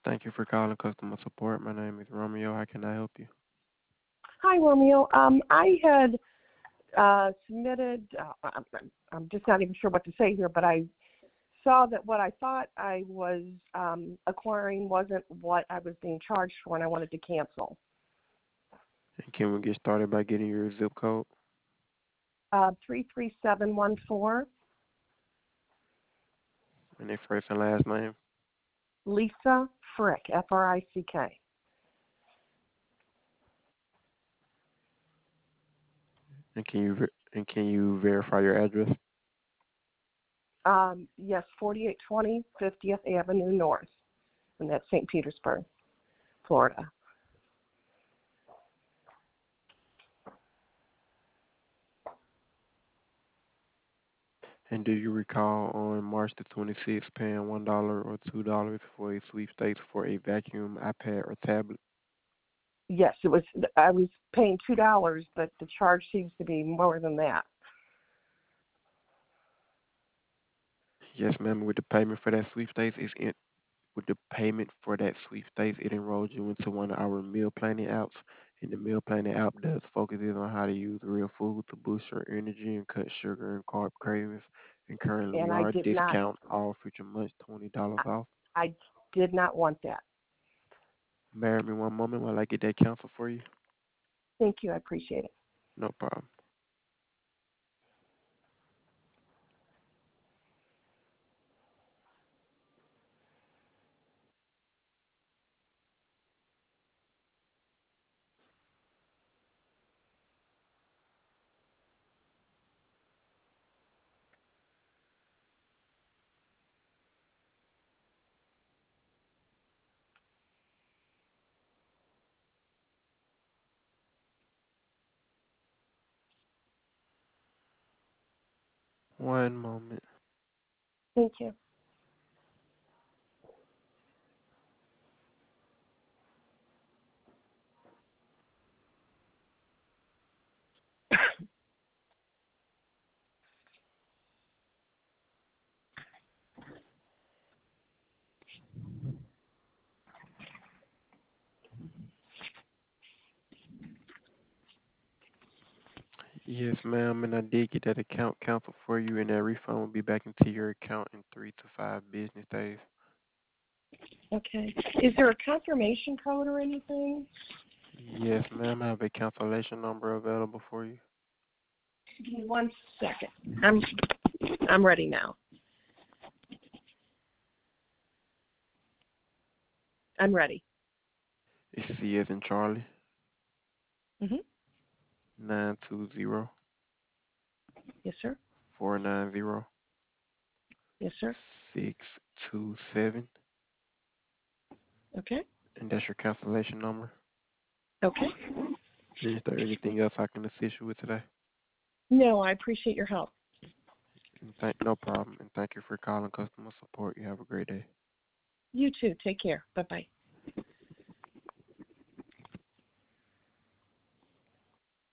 Thank you for calling customer support. My name is Romeo. How can I help you? Hi, Romeo. I had submitted, I'm just not even sure what to say here, but I saw that what I thought I was acquiring wasn't what I was being charged for, and I wanted to cancel. And can we get started by getting your zip code 33714, and your first and last name? Lisa Frick, Frick. And can you verify your address? Yes, 4820 50th Avenue North, and that's St. Petersburg, Florida. And do you recall on March the 26th paying $1 or $2 for a sweepstakes for a vacuum, iPad, or tablet? Yes, it was. I was paying $2, but the charge seems to be more than that. Yes, ma'am. With the payment for that sweepstakes, with the payment for that sweepstakes, it enrolls you into one of our meal planning apps. And the meal planning app does focuses on how to use real food to boost your energy and cut sugar and carb cravings. And currently, we And I are did not. discount all future months $20 off. I did not want that. Bear with me one moment while I get that cancel for you. Thank you. I appreciate it. No problem. One moment. Thank you. Yes, ma'am, and I did get that account canceled for you, and that refund will be back into your account in 3 to 5 business days. Okay. Is there a confirmation code or anything? Yes, ma'am, I have a cancellation number available for you. Give me 1 second. I'm ready now. I'm ready. It's C as in Charlie, Mhm. 920 Yes, sir. 490 Yes, sir. 627, Okay. and that's your cancellation number. Okay. Is there anything else I can assist you with today? No, I appreciate your help. No problem, and thank you for calling customer support. You have a great day. You too. Take care. Bye-bye.